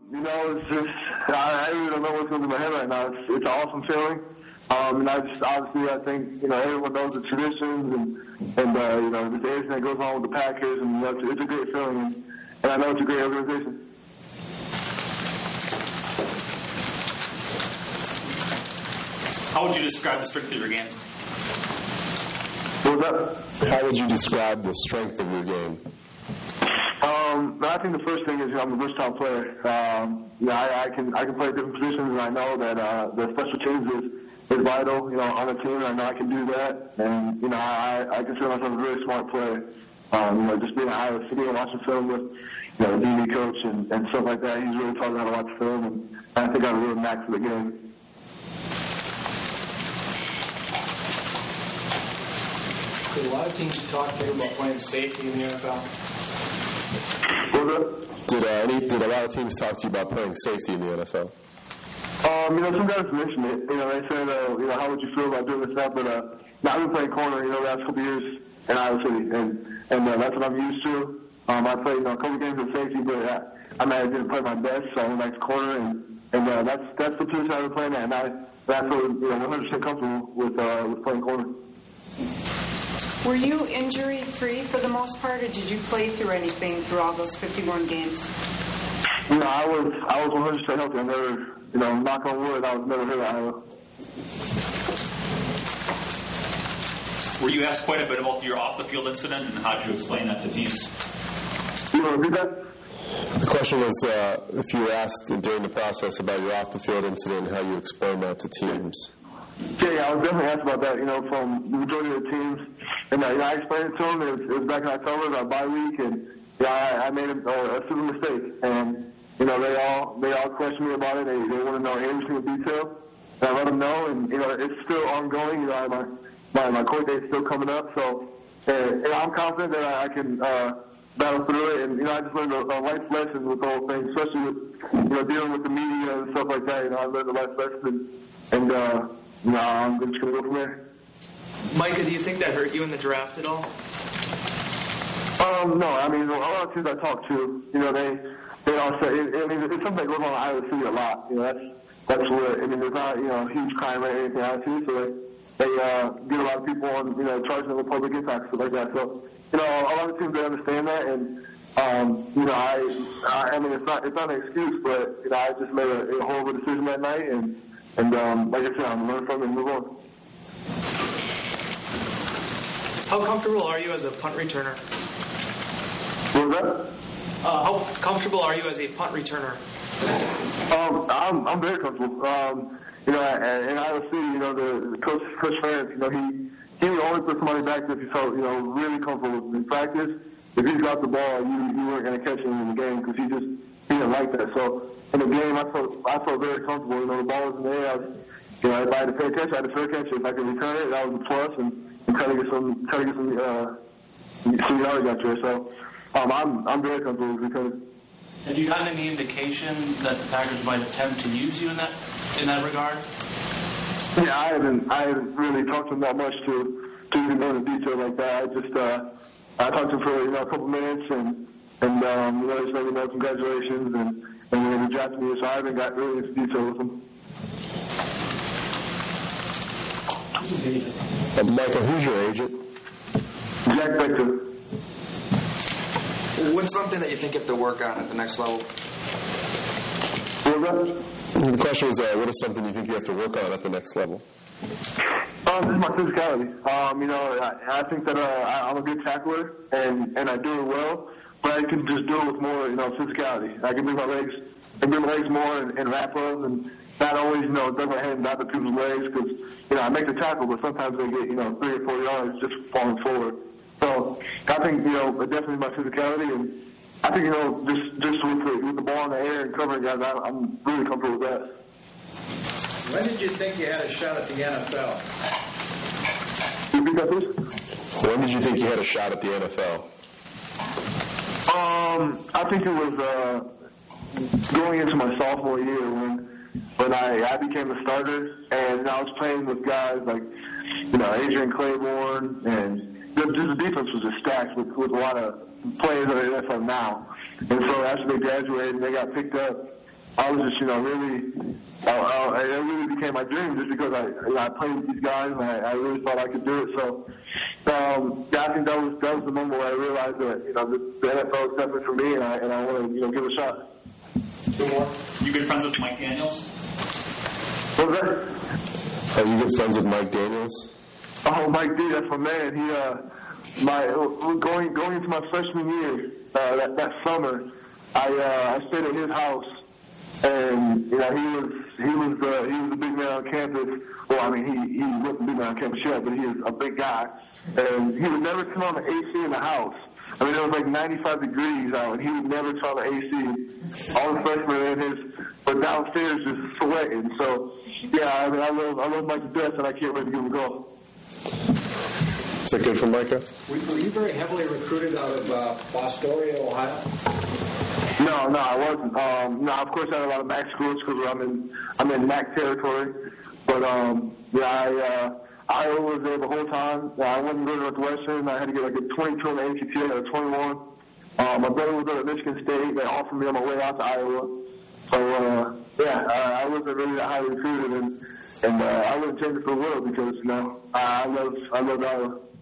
It's just, I really don't know what's going to be in my head right now. It's an awesome feeling. And I just, obviously, I think, everyone knows the traditions and just everything that goes on with the Packers, and it's a great feeling, and I know it's a great organization. How would you describe the strength of your game? What was that? How would you describe the strength of your game? I think the first thing is I'm a versatile player. I can play different positions, and I know that the special teams is vital, on a team, and I know I can do that. And I consider myself a very smart player. Just being at Iowa City and watching film with the DB coach and stuff like that, he's really taught me how to watch film, and I think I'm really max for the game. Did a lot of teams talk to you about playing safety in the NFL? Did a lot of teams talk to you about playing safety in the NFL? Some guys mentioned it. They said, how would you feel about doing this stuff? But I've been playing corner, the last couple of years in Iowa City, and that's what I'm used to. I played a couple games of safety, but I didn't play my best, so I went back to corner, and that's the position I've been playing at, and I feel 100% comfortable with playing corner. Were you injury-free for the most part, or did you play through anything through all those 51 games? I was 100% healthy. I never, knock on wood, I was never hurt at Iowa. Were you asked quite a bit about your off-the-field incident, and how did you explain that to teams? You want to repeat that? The question was if you were asked during the process about your off-the-field incident, how you explain that to teams. Yeah, I was definitely asked about that, from the majority of the teams. And I explained it to them. It was back in October, it was our bye week, and I made a simple mistake. And, they all questioned me about it. They want to know every single detail. And I let them know, and, it's still ongoing. My court date's still coming up. So, I'm confident that I can battle through it. And, I just learned a life lesson with the whole thing, especially with, dealing with the media and stuff like that. I learned a life lesson. And, I'm just going to go from there. Micah, do you think that hurt you in the draft at all? No. A lot of teams I talk to, they all say, it's something that goes on in Iowa City a lot. That's where, there's not, huge crime rate or anything out here, so they get a lot of people on, charging them with public impact, stuff like that. So, a lot of teams, they understand that, and, it's not an excuse, but, I just made a horrible decision that night, and like I said, I'm learning from it and move on. How comfortable are you as a punt returner? What was that? How comfortable are you as a punt returner? I'm very comfortable. In Iowa City, the coach Ferentz, he would only put somebody back if he felt, really comfortable in practice. If he got the ball, you weren't going to catch him in the game because he didn't like that. So in the game, I felt very comfortable. The ball was in the air. If I had to pay attention, I had to pay attention. If I could return it, that was a plus, and try to get some yards out there. So I'm very comfortable with returning. Have you gotten any indication that the Packers might attempt to use you in that regard? Yeah, I haven't really talked to them that much to even go into detail like that. I talked to him for a couple minutes and just let me know congratulations and they drafted me, so I haven't got really into detail with them. Michael, who's your agent? Jack Becker. What's something that you think you have to work on at the next level? The question is, what is something you think you have to work on at the next level? This is my physicality. I think that I'm a good tackler and I do it well, but I can just do it with more, physicality. I can move my legs more and wrap up and not always, duck my hands out of people's legs because, I make the tackle, but sometimes they get, 3 or 4 yards just falling forward. So I think, definitely my physicality, and I think, just with the ball in the air and covering guys, I'm really comfortable with that. When did you think you had a shot at the NFL? Repeat that, please? When did you think you had a shot at the NFL? I think it was going into my sophomore year when I became a starter, and I was playing with guys like, Adrian Claiborne, and just the defense was just stacked with a lot of players that are in the NFL now. And so after they graduated, they got picked up, I was just, really, it really became my dream just because I played with these guys and I really thought I could do it. So, I think that was the moment where I realized that, the NFL is definitely for me and I want to, give it a shot. Two more. You good friends with Mike Daniels? What was that? Are you good friends with Mike Daniels? Oh, Mike D, that's my man. Going into my freshman year, that summer, I stayed at his house, and he was a big man on campus. Well, I mean, he wasn't a big man on campus yet, but he was a big guy, and he would never turn on the AC in the house. I mean, it was like 95 degrees out, and he would never turn on the AC. All the freshmen were downstairs just sweating. So, yeah, I mean, I love Mike to death, and I can't wait to give him a go. Is that good for Micah? Were you very heavily recruited out of Fostoria, Ohio? No, I wasn't. No, of course I had a lot of MAC schools because I'm in MAC territory. But Iowa was there the whole time. I wasn't going to Northwestern. I had to get like a 22 on the ACT. I got a 21. My brother was at Michigan State. They offered me on my way out to Iowa. So I wasn't really that highly recruited, and I wouldn't change it for the world because I love Iowa.